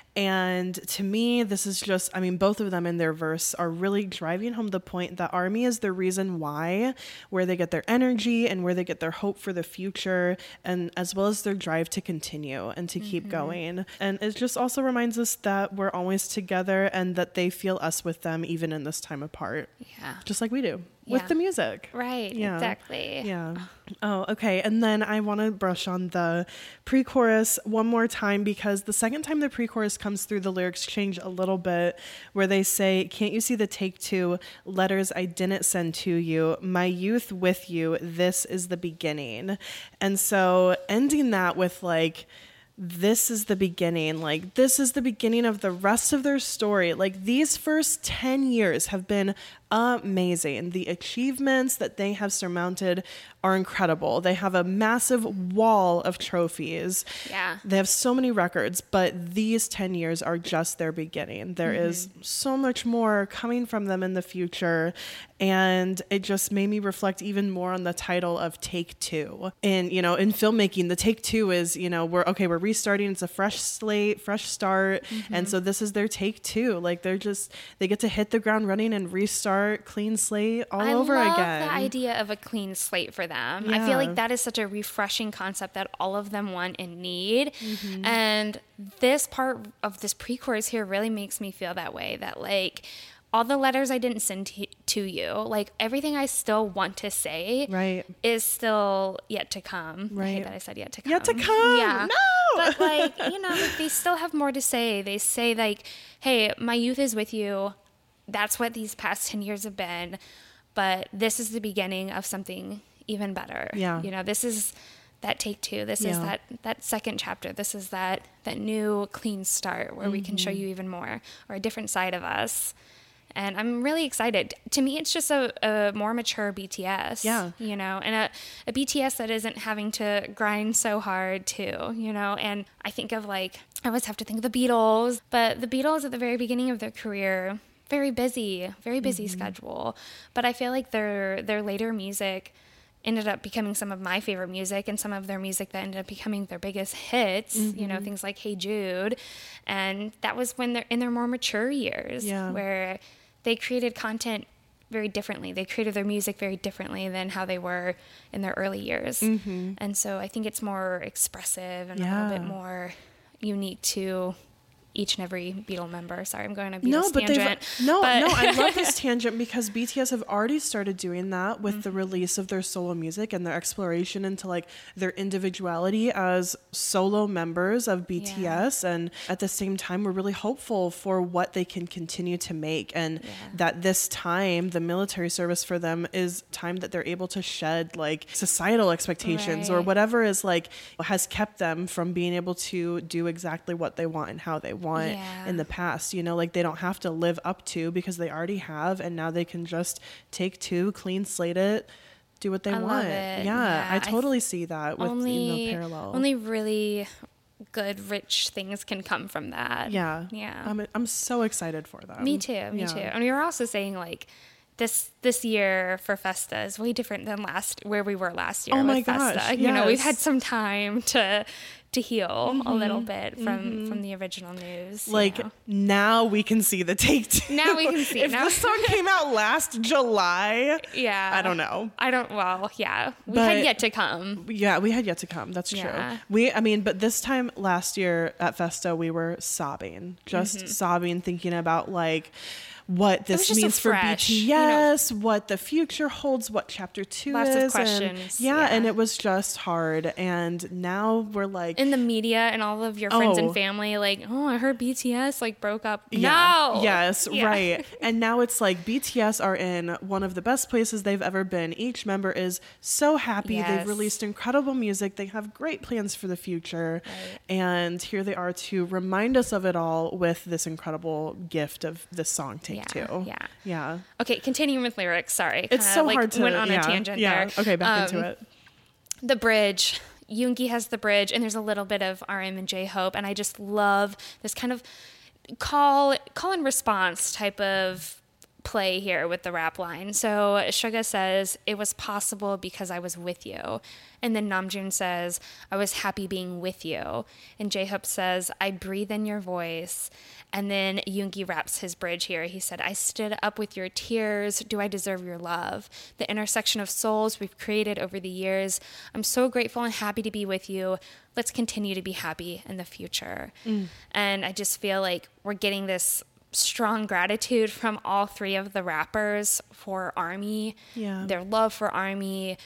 And to me, this is just, I mean, both of them in their verse are really driving home the point that ARMY is the reason why, where they get their energy and where they get their hope for the future, and as well as their drive to continue and to keep going. And it just also reminds us that we're always together and that they feel us with them even in this time apart. Yeah. Just like we do Yeah. with the music. Right. Yeah. Exactly. Yeah. Oh, okay. And then I want to brush on the pre-chorus one more time, because the second time the pre-chorus comes through, the lyrics change a little bit, where they say, can't you see the take two letters I didn't send to you? My youth with you. This is the beginning. And so ending that with like, this is the beginning, like this is the beginning of the rest of their story. Like, these first ten years have been amazing. The achievements that they have surmounted are incredible. They have a massive wall of trophies. Yeah. They have so many records, but these ten years are just their beginning. There Mm-hmm. is so much more coming from them in the future. And it just made me reflect even more on the title of Take Two. And, you know, in filmmaking, the take two is, you know, we're okay, we're restarting. It's a fresh slate, fresh start. Mm-hmm. And so this is their take two. Like, they're just, they get to hit the ground running and restart, clean slate all I over love again. the idea of a clean slate for them. I Yeah. feel like that is such a refreshing concept that all of them want and need. Mm-hmm. And this part of this pre-chorus here really makes me feel that way, that like all the letters I didn't send to, to you, like everything I still want to say Right. is still yet to come. I hate Right. that I said yet to come. Yet to come. Yeah. No. But like, you know, like, they still have more to say. They say like, hey, my youth is with you. That's what these past ten years have been. But this is the beginning of something even better. Yeah. You know, this is that take two. This is Yeah. that, that second chapter. This is that, that new clean start where we can show Mm-hmm. you even more, or a different side of us. And I'm really excited. To me, it's just a, a more mature B T S. Yeah. You know, and a, a B T S that isn't having to grind so hard too, you know. And I think of like, I always have to think of the Beatles, but the Beatles at the very beginning of their career, very busy, very busy Mm-hmm. schedule. But I feel like their their later music ended up becoming some of my favorite music, and some of their music that ended up becoming their biggest hits, Mm-hmm. you know, things like Hey Jude. And that was when they're in their more mature years, Yeah. where they created content very differently. They created their music very differently than how they were in their early years. Mm-hmm. And so I think it's more expressive and Yeah. a little bit more unique to each and every Beatle member. Sorry, I'm going on a Beatles No, but tangent. they've no, but no. I love this tangent because B T S have already started doing that with mm-hmm. the release of their solo music and their exploration into like their individuality as solo members of B T S. Yeah. And at the same time, we're really hopeful for what they can continue to make, and yeah. that this time, the military service for them is time that they're able to shed like societal expectations right. or whatever is like has kept them from being able to do exactly what they want and how they want. want yeah. in the past, you know, like they don't have to live up to because they already have, and now they can just take two, clean slate it, do what they I want. Love it. Yeah, yeah, I totally I th- see that with only, you know, parallel. Only really good, rich things can come from that. Yeah, yeah. I'm I'm so excited for them. Me too. Me yeah. too. And we were also saying like. This this year for Festa is way different than last where we were last year oh with my Festa. Gosh, you yes. know, we've had some time to to heal mm-hmm. a little bit from mm-hmm. from the original news. Like you know? now we can see the take two. Now we can see. If now. the song came out last July, yeah, I don't know. I don't. Well, yeah, we but, had yet to come. Yeah, we had yet to come. That's true. Yeah. We, I mean, but this time last year at Festa, we were sobbing, just mm-hmm. sobbing, thinking about like. What this means so for fresh, B T S, you know, what the future holds, what chapter two lots is. Lots of questions. And yeah, yeah, and it was just hard. And now we're like... In the media and all of your friends oh, and family, like, oh, I heard B T S like broke up. Yeah, no! yes, yeah. right. And now it's like B T S are in one of the best places they've ever been. Each member is so happy. Yes. They've released incredible music. They have great plans for the future. Right. And here they are to remind us of it all with this incredible gift of this song, Take yeah, Two. Yeah. Yeah. Okay, continuing with lyrics. Sorry. It's so like hard to... went on yeah, a tangent yeah. there. Okay, back um, into it. The bridge. Yoongi has the bridge, and there's a little bit of R M and J-Hope, and I just love this kind of call call and response type of play here with the rap line. So Suga says, it was possible because I was with you. And then Namjoon says, I was happy being with you. And J-Hope says, I breathe in your voice. And then Yoongi raps his bridge here. He said, I stood up with your tears. Do I deserve your love? The intersection of souls we've created over the years. I'm so grateful and happy to be with you. Let's continue to be happy in the future. Mm. And I just feel like we're getting this strong gratitude from all three of the rappers for ARMY, yeah. their love for ARMY.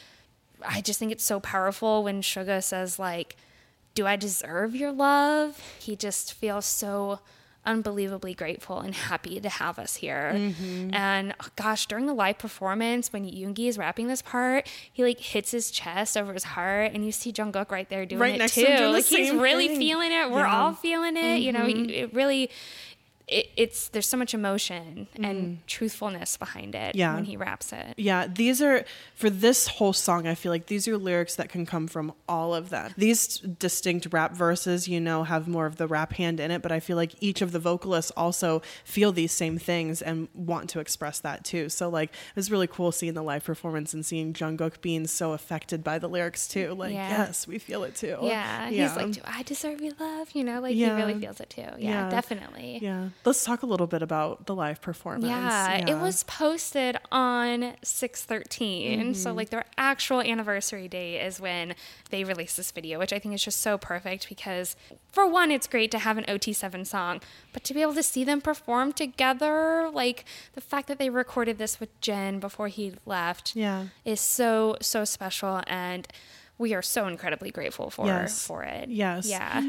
I just think it's so powerful when Suga says, like, do I deserve your love? He just feels so unbelievably grateful and happy to have us here. Mm-hmm. And oh gosh, during the live performance, when Yoongi is rapping this part, he like hits his chest over his heart, and you see Jungkook right there doing right it next too. To him doing like the he's same really thing. feeling it. We're yeah. all feeling it. Mm-hmm. You know, it really... It, it's there's so much emotion mm. and truthfulness behind it yeah. when he raps it. Yeah, these are, for this whole song, I feel like these are lyrics that can come from all of them. These distinct rap verses, you know, have more of the rap hand in it, but I feel like each of the vocalists also feel these same things and want to express that too. So like, it was really cool seeing the live performance and seeing Jungkook being so affected by the lyrics too. Like, yeah. yes, we feel it too. Yeah, yeah. he's like, do I deserve your love? You know, like yeah. he really feels it too. Yeah, yeah. definitely. Yeah. Let's talk a little bit about the live performance. Yeah, yeah. it was posted on six thirteen. Mm-hmm. So like their actual anniversary day is when they released this video, which I think is just so perfect because for one, it's great to have an O T seven song, but to be able to see them perform together, like the fact that they recorded this with Jin before he left yeah. is so, so special. And we are so incredibly grateful for, yes. for it. Yes. Yeah.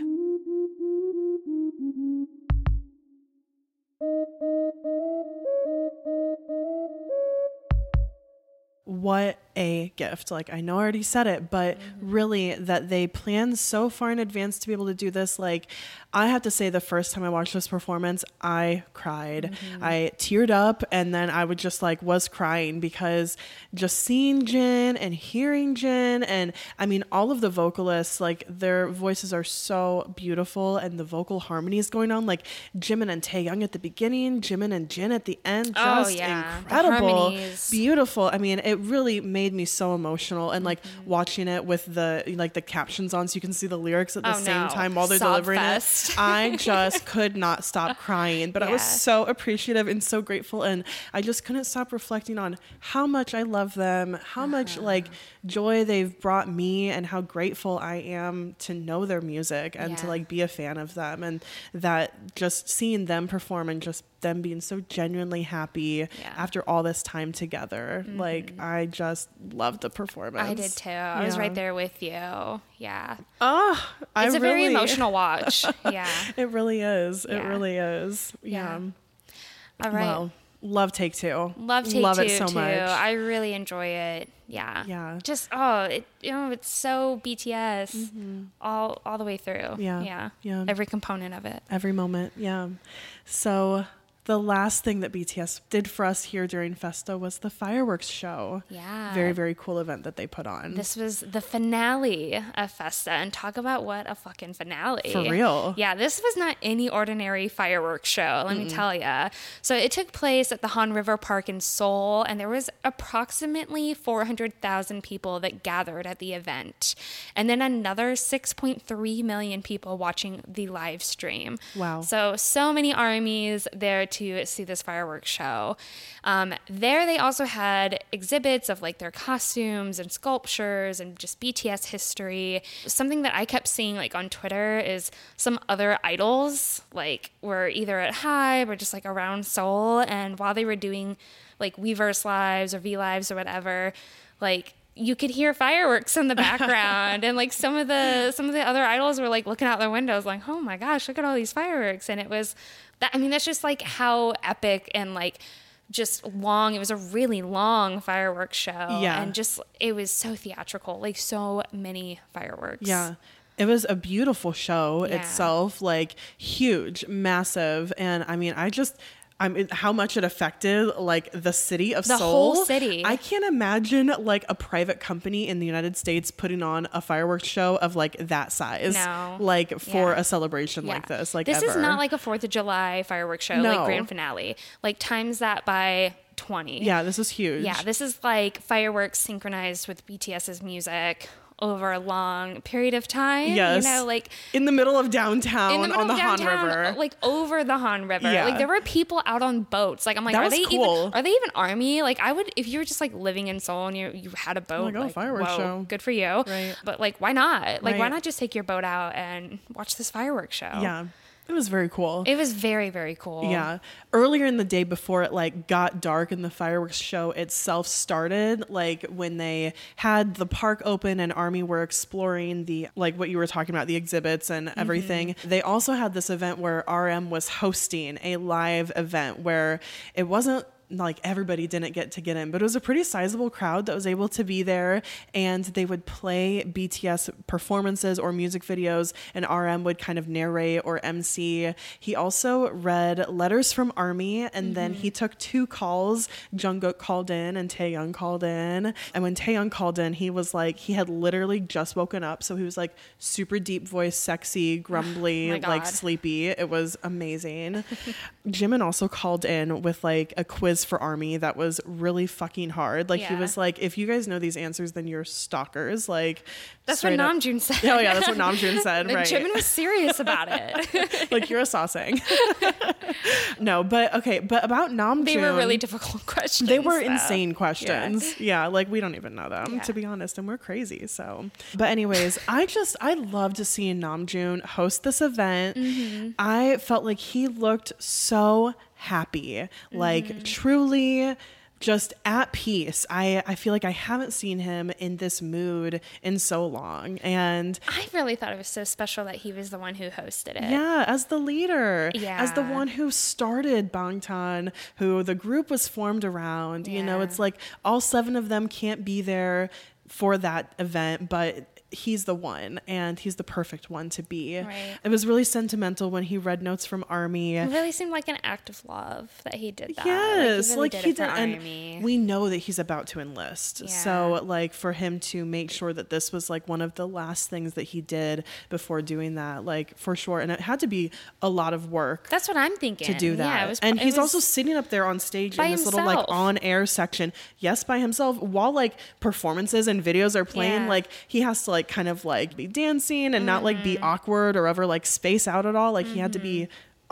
What a gift. Like, I know I already said it, but mm-hmm. really that they planned so far in advance to be able to do this. Like, I have to say the first time I watched this performance, I cried. Mm-hmm. I teared up, and then I would just like was crying because just seeing Jin and hearing Jin, and I mean, all of the vocalists, like their voices are so beautiful, and the vocal harmonies going on, like Jimin and Taehyung at the beginning, Jimin and Jin at the end, just oh, yeah. incredible, beautiful. I mean, it really made made me so emotional. And like mm-hmm. watching it with the like the captions on so you can see the lyrics at the oh, same no. time while they're Sob delivering fest. it. I just could not stop crying. But yeah. I was so appreciative and so grateful. And I just couldn't stop reflecting on how much I love them, how uh-huh. much like joy they've brought me, and how grateful I am to know their music and yeah. to like be a fan of them. And that just seeing them perform and just them being so genuinely happy yeah. after all this time together. Mm-hmm. Like, I just loved the performance. I did too. I yeah. was right there with you. Yeah. Oh, I It's a really... very emotional watch. Yeah. It really is. Yeah. It really is. Yeah. yeah. All right. Well, love Take Two. Love Take love Two it so too. much. I really enjoy it. Yeah. Yeah. Just oh, it you know it's so B T S mm-hmm. all all the way through. Yeah. Yeah. Yeah. Every component of it. Every moment. Yeah. So the last thing that B T S did for us here during Festa was the fireworks show. Yeah. Very, very cool event that they put on. This was the finale of Festa, and talk about what a fucking finale. For real. Yeah, this was not any ordinary fireworks show, let Mm-mm. me tell you. So it took place at the Han River Park in Seoul, and there was approximately four hundred thousand people that gathered at the event. And then another six point three million people watching the live stream. Wow. So, so many armies there to see this fireworks show. Um, there they also had exhibits of like their costumes and sculptures and just B T S history. Something that I kept seeing like on Twitter is some other idols like were either at Hybe or just like around Seoul, and while they were doing like Weverse lives or V lives or whatever, like you could hear fireworks in the background and like some of the some of the other idols were like looking out their windows like, oh my gosh, look at all these fireworks. And it was that, I mean, that's just like how epic and like just long. It was a really long fireworks show. Yeah. And just, it was so theatrical, like so many fireworks. Yeah. It was a beautiful show yeah. itself, like huge, massive. And I mean, I just, I mean, how much it affected like the city of the Seoul. whole city. I can't imagine like a private company in the United States putting on a fireworks show of like that size. No. Like for yeah. a celebration yeah. like this. Like this ever. is not like a Fourth of July fireworks show, no. like grand finale. Like times that by twenty. Yeah, this is huge. Yeah, this is like fireworks synchronized with BTS's music over a long period of time. Yes. You know, like in the middle of downtown in the middle on the of downtown, Han River. Like over the Han River. Yeah. Like there were people out on boats. Like I'm like, that are was they cool. even are they even army? Like I would, if you were just like living in Seoul and you you had a boat, like, oh, like, fireworks whoa, show. Good for you. Right. But like why not? Like right. why not just take your boat out and watch this fireworks show? Yeah. It was very cool. It was very, very cool. Yeah. Earlier in the day before it like got dark and the fireworks show itself started, like when they had the park open and Army were exploring the, like what you were talking about, the exhibits and everything. Mm-hmm. They also had this event where R M was hosting a live event where it wasn't like everybody didn't get to get in, but it was a pretty sizable crowd that was able to be there, and they would play B T S performances or music videos, and R M would kind of narrate or M C. He also read letters from Army, and mm-hmm. then he took two calls. Jungkook called in and Taehyung called in, and when Taehyung called in, he was like, he had literally just woken up, so he was like super deep voice, sexy, grumbly, oh like sleepy. It was amazing. Jimin also called in with like a quiz for Army that was really fucking hard. Like yeah. he was like, if you guys know these answers, then you're stalkers. Like that's what Namjoon said. Oh yeah, that's what Namjoon said. Like, right. Jimin was serious about it. Like you're a sausang. No, but okay, but about Namjoon, they were really difficult questions. They were though. insane questions. Yeah. yeah, like we don't even know them yeah. to be honest, and we're crazy. So, but anyways, I just I loved seeing Namjoon host this event. Mm-hmm. I felt like he looked so happy, like mm-hmm. truly just at peace. I, I feel like I haven't seen him in this mood in so long. And I really thought it was so special that he was the one who hosted it. Yeah, as the leader, yeah. as the one who started Bangtan, who the group was formed around. Yeah. You know, it's like all seven of them can't be there for that event, but he's the one, and he's the perfect one to be. Right. It was really sentimental when he read notes from Army. It really seemed like an act of love that he did that. Yes, like he, really like did he it did, for and Army. we know that he's about to enlist. Yeah. So like for him to make sure that this was like one of the last things that he did before doing that, like for sure. And it had to be a lot of work. That's what I'm thinking. To do that. Yeah, it was, and it he's was also sitting up there on stage in this himself. little like on air section. Yes, by himself, while like performances and videos are playing, Yeah. like he has to like kind of like be dancing and mm-hmm. not like be awkward or ever like space out at all. Like mm-hmm. he had to be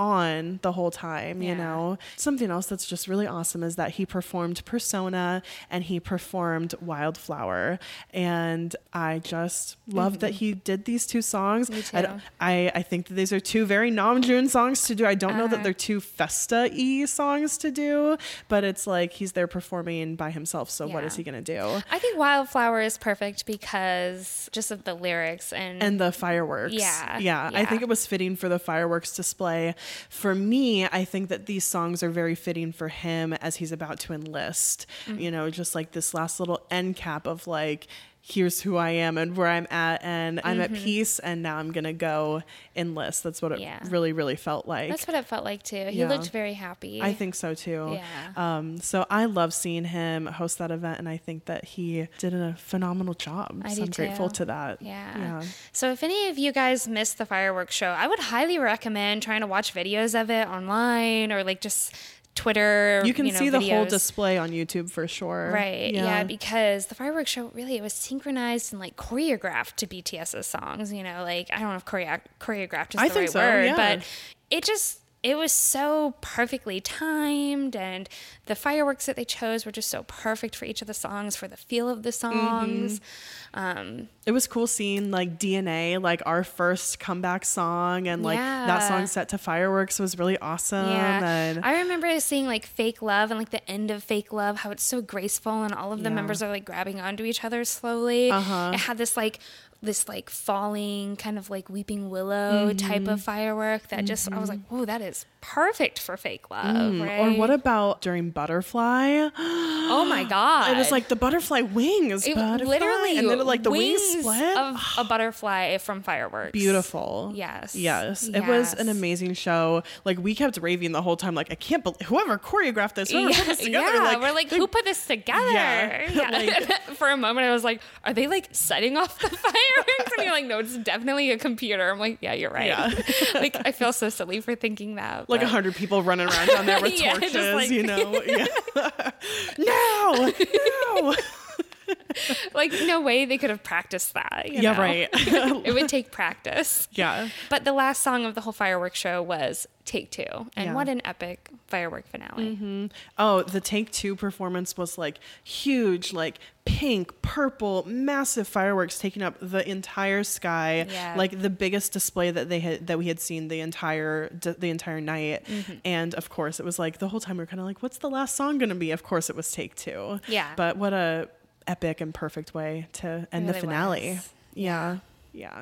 on the whole time, you Yeah. know. Something else that's just really awesome is that he performed Persona and he performed Wildflower, and I just love mm-hmm. that he did these two songs. Me too. I, I I think that these are two very Namjoon songs to do. I don't know uh, that they're two Festa-y songs to do, but it's like he's there performing by himself, so yeah. what is he gonna do? I think Wildflower is perfect because just of the lyrics and and the fireworks. Yeah, yeah, yeah. I think it was fitting for the fireworks display. For me, I think that these songs are very fitting for him as he's about to enlist. Mm-hmm. You know, just like this last little end cap of like, here's who I am and where I'm at, and I'm mm-hmm. at peace, and now I'm gonna go enlist. That's what it yeah. really, really felt like. That's what it felt like too. He yeah. looked very happy. I think so too. Yeah. Um, so I love seeing him host that event, and I think that he did a phenomenal job. I so do I'm grateful too. to that. Yeah. yeah. So if any of you guys missed the fireworks show, I would highly recommend trying to watch videos of it online or like just Twitter. You can you know, see the videos. whole display on YouTube for sure. Right. Yeah. yeah, because the fireworks show, really, it was synchronized and like choreographed to BTS's songs. You know, like I don't know if choreo- choreographed is I the think right so, word, yeah. but it just it was so perfectly timed, and the fireworks that they chose were just so perfect for each of the songs, for the feel of the songs. Mm-hmm. Um, it was cool seeing like D N A, like our first comeback song, and like yeah. that song set to fireworks was really awesome. Yeah. And I remember seeing like Fake Love and like the end of Fake Love, how it's so graceful and all of the yeah. members are like grabbing onto each other slowly. Uh-huh. It had this like this like falling kind of like weeping willow mm-hmm. type of firework that just mm-hmm. I was like, whoa, that is perfect for Fake Love. Mm. Right? Or what about during Butterfly? Oh my god, it was like the butterfly wings, it, butterfly, literally, and then like the wings, wings split of a butterfly from fireworks. Beautiful. Yes. yes, yes. It was an amazing show. Like we kept raving the whole time. Like I can't believe whoever choreographed this, whoever yeah, put this together. Yeah, like, we're like, they, who put this together? Yeah. yeah. Like, for a moment, I was like, are they like setting off the fireworks? And you're like, no, it's definitely a computer. I'm like, yeah, you're right. Yeah. Like I feel so silly for thinking that. Like a hundred people running around down there with yeah, torches, like, you know? Yeah. no, no. Like no way they could have practiced that. You yeah, know? right. It would take practice. Yeah. But the last song of the whole fireworks show was Take Two, and yeah. what an epic firework finale. Mm-hmm. Oh, the Take Two performance was like huge, like pink, purple, massive fireworks taking up the entire sky, yeah. like the biggest display that they had that we had seen the entire the entire night. Mm-hmm. And of course, it was like the whole time we were kind of like, what's the last song going to be? Of course, it was Take Two. Yeah. But what a epic and perfect way to end it the really finale. was. Yeah. Yeah.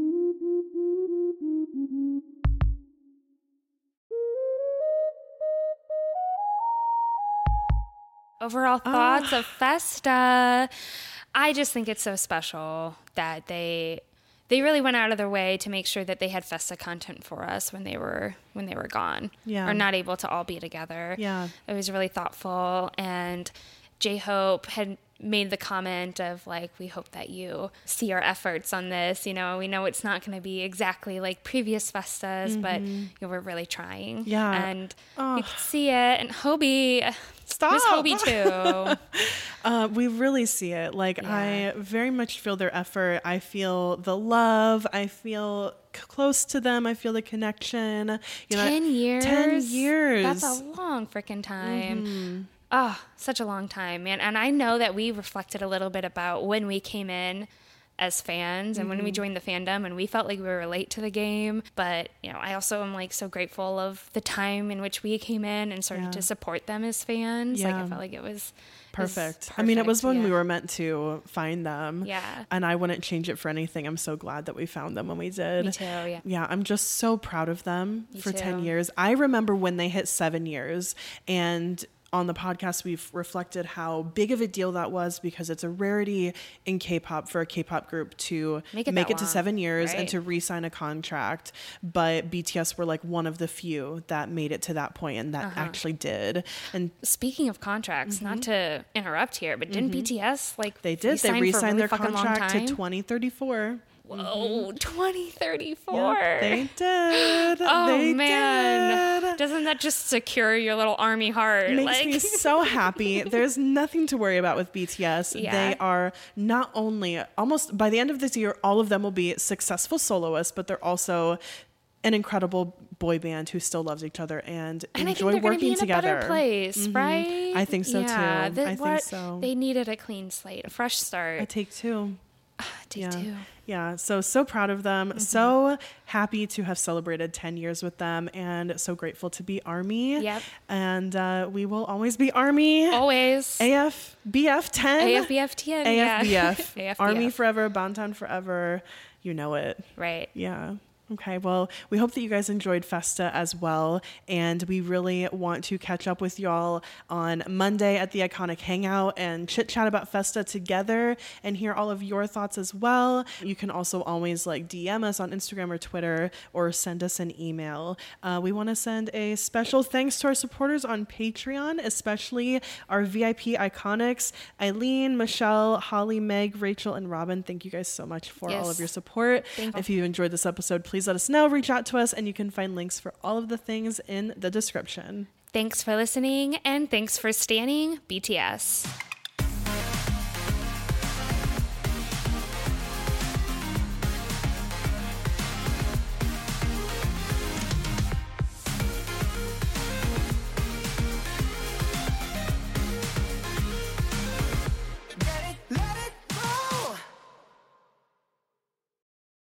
Overall thoughts oh. of Festa. I just think it's so special that they they really went out of their way to make sure that they had Festa content for us when they were when they were gone. Yeah. Or not able to all be together. Yeah. It was really thoughtful, and J-Hope had made the comment of like, we hope that you see our efforts on this. You know, we know it's not going to be exactly like previous Festas, mm-hmm. but you know, we're really trying. Yeah. And oh. you could see it. And Hobie, stop. Miss Hobie too. uh, we really see it. Like yeah. I very much feel their effort. I feel the love. I feel close to them. I feel the connection. You ten know, years. Ten years. That's a long freaking time. Mm-hmm. Oh, such a long time, man. And I know that we reflected a little bit about when we came in as fans and mm-hmm. when we joined the fandom, and we felt like we were late to the game. But, you know, I also am like so grateful of the time in which we came in and started yeah. to support them as fans. Yeah. Like I felt like it was perfect. It was perfect. I mean, it was when yeah. we were meant to find them. Yeah. And I wouldn't change it for anything. I'm so glad that we found them when we did. Me too, yeah. Yeah, I'm just so proud of them Me for too. ten years. I remember when they hit seven years, and on the podcast, we've reflected how big of a deal that was because it's a rarity in K-pop for a K-pop group to make it, make it long, to seven years right? and to re-sign a contract. But B T S were like one of the few that made it to that point and that uh-huh. actually did. And speaking of contracts, mm-hmm. not to interrupt here, but didn't mm-hmm. B T S like they did? They re-signed really their contract to twenty thirty-four. Whoa, mm-hmm. twenty thirty-four. Yep, they did. Oh, they man. Did. Doesn't that just secure your little army heart? It makes like... me so happy. There's nothing to worry about with B T S. Yeah. They are not only almost by the end of this year, all of them will be successful soloists, but they're also an incredible boy band who still loves each other and, and enjoy I think they're working be in together. A better place, mm-hmm. right? I think so yeah, too. The, I think what, so. They needed a clean slate, a fresh start. A take two. Take yeah. two. Yeah, so so proud of them. Mm-hmm. So happy to have celebrated ten years with them and so grateful to be ARMY. Yep. And uh, we will always be ARMY. Always. A F B F ten. A F B F ten. A F B F. Yeah. A F B F. ARMY forever, Bangtan forever. You know it. Right. Yeah. Okay, well, we hope that you guys enjoyed Festa as well, and we really want to catch up with y'all on Monday at the Iconic Hangout and chit-chat about Festa together and hear all of your thoughts as well. You can also always like D M us on Instagram or Twitter or send us an email. Uh, we want to send a special thanks to our supporters on Patreon, especially our V I P Iconics, Eileen, Michelle, Holly, Meg, Rachel, and Robin. Thank you guys so much for yes. all of your support. Thank you. If you enjoyed this episode, please let us know. Reach out to us, and you can find links for all of the things in the description. Thanks for listening, and thanks for standing B T S.